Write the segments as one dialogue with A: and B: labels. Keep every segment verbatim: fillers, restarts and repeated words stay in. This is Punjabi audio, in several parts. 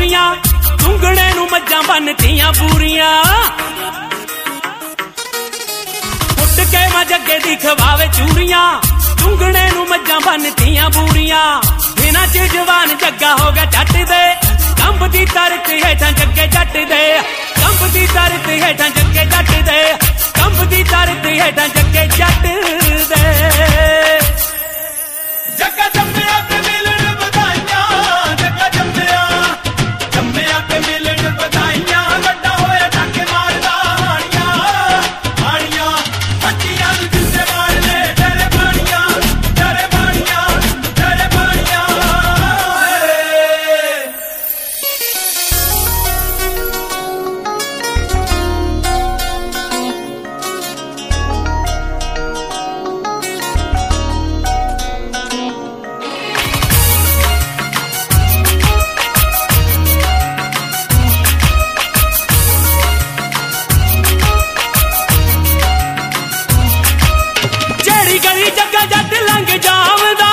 A: ਵੱਡੀਆਂ ਚੁੰਗਣੇ ਨੂੰ ਮੱਝਾਂ ਬੰਨਤੀਆਂ ਪੂਰੀਆਂ ਉੱਡ ਕੇ ਮੈਂ ਜੱਗੇ ਦੀ ਖਵਾਵੇ ਚੂਰੀਆਂ ਚੁੰਗਣੇ ਨੂੰ ਮੱਝਾਂ ਬੰਨਤੀਆਂ ਪੂਰੀਆਂ ਇਹਨਾਂ ਚ ਜਵਾਨ ਜੱਗਾ ਹੋ ਗਿਆ ਜੱਟ ਦੇ ਕੰਬ ਦੀ ਤਰਕ ਹੇਠਾਂ ਜੱਗੇ ਜੱਟ ਦੇ ਕੰਬ ਦੀ ਤਰਕ ਹੇਠਾਂ ਜੱਗੇ ਜੱਟ ਦੇ ਕੰਬ ਦੀ ਤਰਕ ਹੇਠਾਂ ਜੱਗੇ ਜੱਟ ਦੇ
B: ਜੱਗਾ ਜੰਮਿਆ ਤੇ ਮਿਲਣ ਵਧਾਈਆਂ ਜੱਗਾ ਜੰਮਿਆ ਜੰਮਿਆ ਤੇ ਮਿਲਣ ਵਧਾਈਆਂ ਵੱਡਾ ਹੋਇਆ ਟਾਕੇ ਮਾਰਦਾ ਹਾਣੀਆਂ ਹਾਣੀਆਂ ਬੱਚੀਆਂ ਨੂੰ ਜਿੱਥੇ ਮਾਰਨੇ ਤੇਰੇ ਬਾਣੀਆਂ ਤੇਰੇ ਬਾਣੀਆਂ ਤੇਰੇ ਬਾਣੀਆਂ
A: ਜੱਗਾ ਜੱਟ ਲੰਘ ਜਾਵਦਾ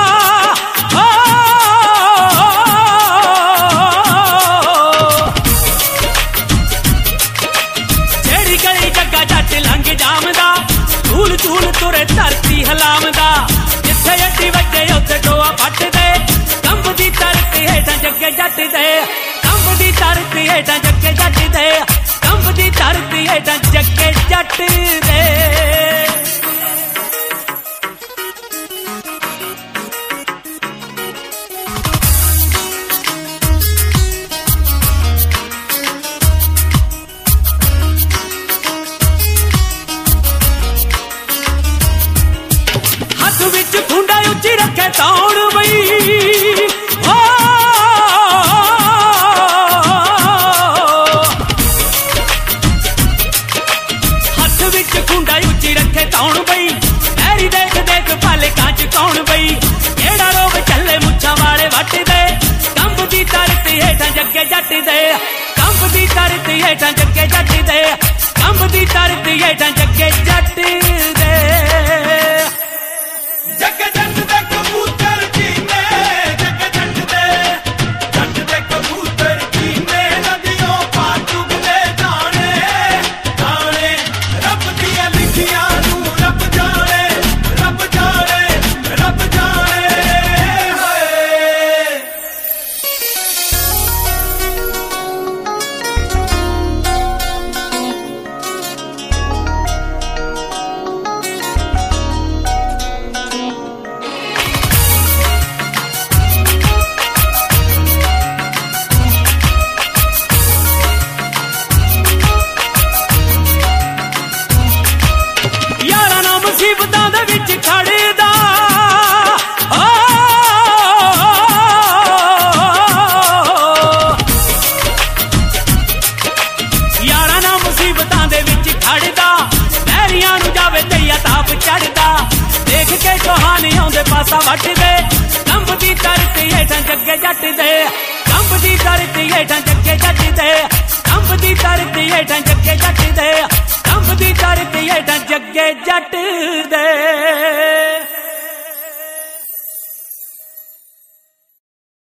A: ਜਿਹੜੀ ਗਲੀ ਜੱਗਾ ਜੱਟ ਲੰਘ ਜਾਵਦਾ ਝੂਲ ਝੂਲ ਤੁਰੇ ਧਰਤੀ ਹਲਾਵਦਾ ਜਿੱਥੇ ਅੱਡੀ ਵੱਜੇ ਉੱਥੇ ਟੋਆ ਪੱਟਦੇ ਕੰਬ ਦੀ ਧਰਤੀ ਹੇਠਾਂ ਜੱਗੇ ਜੱਟ ਦੇ ਕੰਬ ਦੀ ਧਰਤੀ ਹੇਠਾਂ ਜੱਗੇ ਜੱਟ ਦੇ ਕੰਬ ਦੀ ਧਰਤੀ ਹੇਠਾਂ ਜੱਗੇ ਜੱਟ ਦੇ ਹੱਥ ਵਿੱਚ ਖੁੰਡਾ ਉੱਚੀ ਰੱਖੇ ਤੌਣ ਬਈ ਹੱਥ ਵਿੱਚ ਖੁੰਡਾ ਉੱਚੀ ਰੱਖੇ ਤੌਣ ਬਈ ਐਰੀ ਦੇਖ ਦੇਖ ਪਾਲੇ ਕਾਂਚ ਕੌਣ ਬਈ ਕਿਹੜਾ ਰੋਗ ਚੱਲੇ ਮੁੱਛਾਂ ਵਾਲੇ ਵੱਟਦੇ ਕੰਬ ਦੀ ਧਰਤੀ ਹੇਠਾਂ ਜੱਗੇ ਜੱਟ ਦੇ ਕੰਬ ਦੀ ਧਰਤੀ ਹੇਠਾਂ ਜੱਗੇ ਜੱਟ ਦੇ ਕੰਬ ਦੀ ਧਰਤੀ ਹੇਠਾਂ ਜੱਗੇ ਜੱਟ ਦੇ
B: ਜੱਗ ਜੱਟ ਦੇ ਕਬੂਤਰ ਕੀਨੇ ਜੱਗ ਜੱਟ ਦੇ ਜੱਟ ਦੇ ਕਬੂਤਰ ਕੀਨੇ ਨਦੀਆਂ ਪਾਰ ਡੁੱਬਦੇ ਜਾਣੇ ਜਾਣੇ ਰੱਬ ਦੀਆਂ ਲਿਖੀਆਂ ਨੂੰ ਰੱਬ ਜਾਣੇ ਰੱਬ ਜਾਣੇ ਰੱਬ ਜਾਣੇ ਹਾਏ
A: ਯਾਰਾਂ ਨਾਲ ਮੁਸੀਬਤਾਂ ਦੇ ਵਿੱਚ ਖੜਦਾ ਯਾਰਾਂ ਨਾਲ ਮੁਸੀਬਤਾਂ ਦੇ ਵਿੱਚ ਖੜਦਾ ਵੈਰੀਆਂ ਨੂੰ ਜਾਵੇ ਤਈਆ ਤਾਪ ਚੜਦਾ ਦੇਖ ਕੇ ਕਹਾਣੀ ਆਉਂਦੇ ਪਾਸਾ ਵੱਟਦੇ ਕੰਬ ਦੀ ਧਰਤੀ ਹੇਠਾਂ ਜੱਗੇ ਜੱਟ ਦੇ ਕੰਬ ਦੀ ਧਰਤੀ ਹੇਠਾਂ ਜੱਗੇ ਜੱਟ ਦੇ ਕੰਬ ਦੀ ਧਰਤੀ ਹੇਠਾਂ ਜੱਗੇ ਜੱਟ ਦੇ ਕੰਬ ਦੀ ਧਰਤੀ ਹੇਠਾਂ ਜੱਗੇ ਜੱਟ ਦੇ